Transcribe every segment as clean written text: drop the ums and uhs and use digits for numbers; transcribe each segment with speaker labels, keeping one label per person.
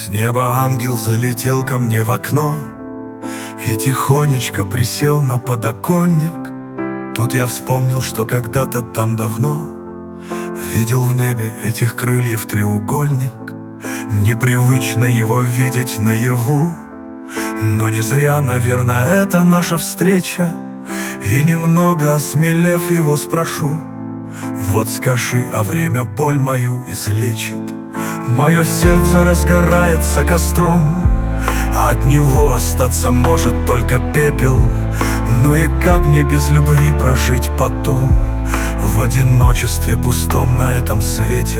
Speaker 1: С неба ангел залетел ко мне в окно и тихонечко присел на подоконник. Тут я вспомнил, что когда-то там давно видел в небе этих крыльев треугольник. Непривычно его видеть наяву, но не зря, наверное, это наша встреча. И немного осмелев его спрошу: вот скажи, а время боль мою излечит? Мое сердце разгорается костром, а от него остаться может только пепел. Ну и как мне без любви прожить потом в одиночестве пустом на этом свете?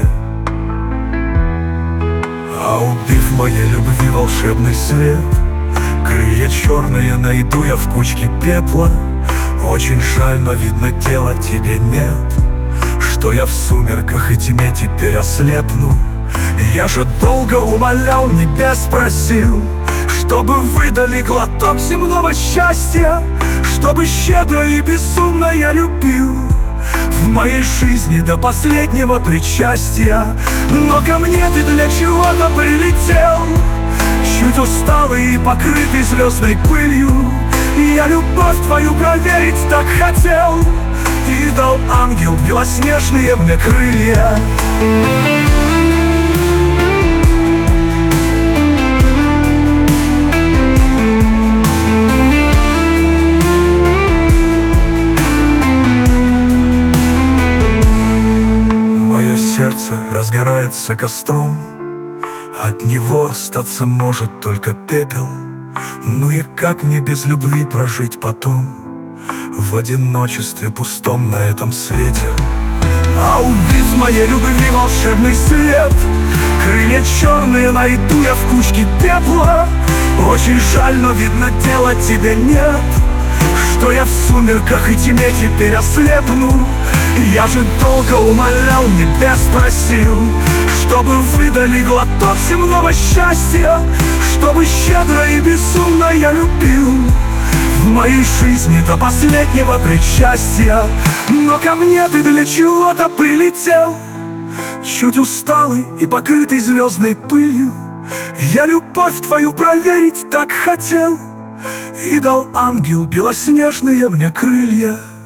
Speaker 1: А убив моей любви волшебный свет, крылья черные найду я в кучке пепла. Очень жаль, но видно, дела тебе нет, что я в сумерках и тьме теперь ослепну. Я же долго умолял, небес просил, чтобы выдали глоток земного счастья, чтобы щедро и безумно я любил в моей жизни до последнего причастия. Но ко мне ты для чего-то прилетел, чуть усталый и покрытый звездной пылью. Я любовь твою проверить так хотел, и дал ангел белоснежные мне крылья. Мое сердце разгорается костром, от него остаться может только пепел. Ну и как мне без любви прожить потом в одиночестве пустом на этом свете? А убив моей любви волшебный свет, крылья черные найду я в кучке пепла. Очень жаль, но видно, дела тебе нет, что я в сумерках и тьме теперь ослепну. Я же долго умолял, небес просил, чтобы выдали глоток земного счастья, чтобы щедро и безумно я любил в моей жизни до последнего причастия. Но ко мне ты для чего-то прилетел, чуть усталый и покрытый звездной пылью. Я любовь твою проверить так хотел, и дал ангел белоснежные мне крылья.